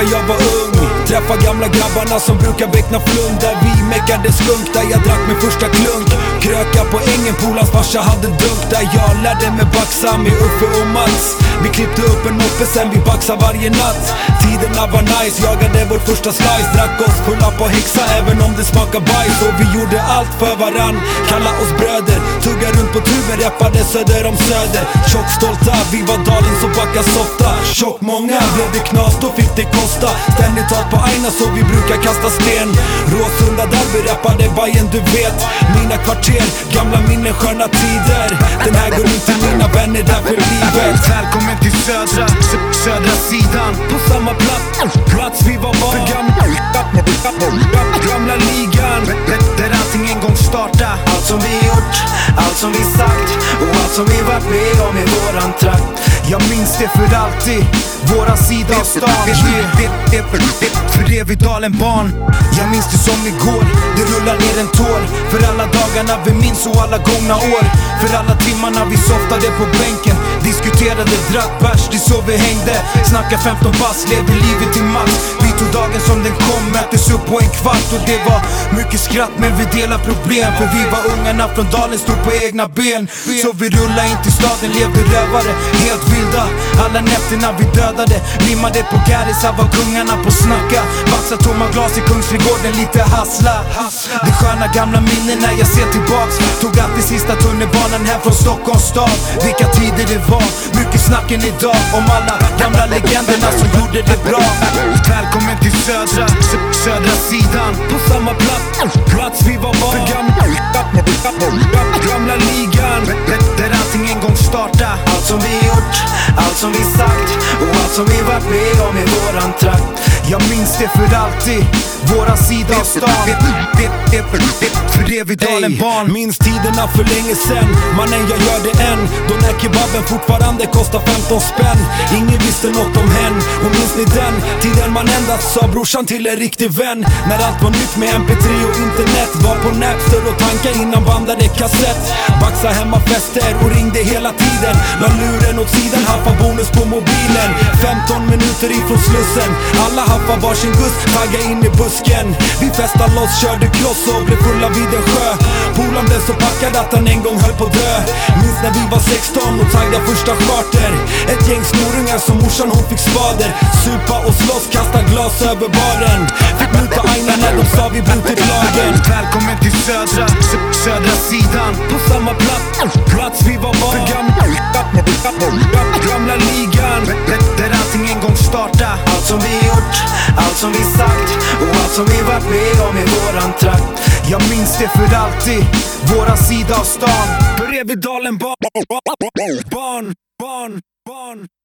när jag var ung. Träffa gamla grabbarna som brukar väckna flum. Där vi meckade skunk, där jag drack min första klunk. Kröka på ängen, polans farsa hade dunk. Där jag lärde mig baxa med Uffe och Mats. Vi klippte upp en moppe, sen vi baxade varje natt. Tiderna var nice, jagade vår första slice. Drack oss fulla på häxa även om det smakar bajs. Och vi gjorde allt för varann, kalla oss bröder. Tugga runt på tuben, rappade söder om söder. Tjock stolta, vi var dalen som backar softa. Tjock många, blev det knas då fick det kosta. Ständigt hat på aina så vi brukar kasta sten. Råsunda där vi rappade Bajen du vet. Mina kvarter, gamla minnen, sköna tider. Den här går ut till mina vänner där för livet. Välkommen till södra sidan. På samma plats vi var gamla ligan. Där allting en gång starta. Allt som vi gjort, allt som vi sagt och allt som vi varit med om i våran trakt. Jag minns det för alltid, våra sida av stan. För det vi dalen barn. Jag minns det som igår, det rullar ner en tår. För alla dagarna vi minns och alla gångna år. För alla timmarna vi softade på bänken. Diskuterade, drack bärs, det så vi hängde. Snacka 15 pass, levde livet till max. Vi tog dagen som den kom, mättes upp på en kvart. Och det var mycket skratt men vi delar problem. För vi var ungarna från dalen, stod på egna ben. Så vi rullade in till staden, levde rövare, helt vilda. Alla nätterna vi dödade, limmade på Garissa, var kungarna på snacka. Baxa tomma glas i Kungsträdgården, lite hassla. Det sköna gamla minnen när jag ser tillbaks. Tog alltid sista tunnelbanan hem från Stockholms stad. Vilka tider det var, mycket snacken idag. Om alla gamla legenderna som gjorde det bra. Välkommen till södra sidan. På samma plats vi var gamla ligan. Där allting en gång starta. Allt som vi gjort, allt som vi sagt och allt som vi varit med om i våran trakt. Jag minns det för alltid, våra sida av stan. För det vi dalen barn. Minns tiderna för länge sen, mannen jag gör det än. Då när kebaben fortfarande kostar 15 spänn. Ingen visste något om hen, och minns ni den tiden man endast sa brorsan till en riktig vän. När allt var nytt med MP3 och internet. Var på Napster och tanka innan bandade kassett. Baxa hemma fester och ringde hela tiden. La luren åt sidan, haffa bonus på mobilen. 15 minuter ifrån Slussen, alla haffa varsin guss, tagga in i busken. Vi festade loss, körde kloss och blev fulla vid en sjö. Polan blev så packad att han en gång höll på dö. Minns när vi var 16 och taggade första charter. Ett gäng snorungar som morsan hon fick spader. Supa och slåss, kasta glas över baren. Fick muta aina när de sa vi brutit lagen. Välkommen till södra sidan. På samma plats vi var gamla ligan. Där allting en gång starta. Allt som vi gjort, allt som vi sagt och allt som vi varit med om i våran trakt. Jag minns det för alltid, våra sida av stan. Bredvid dalen barn.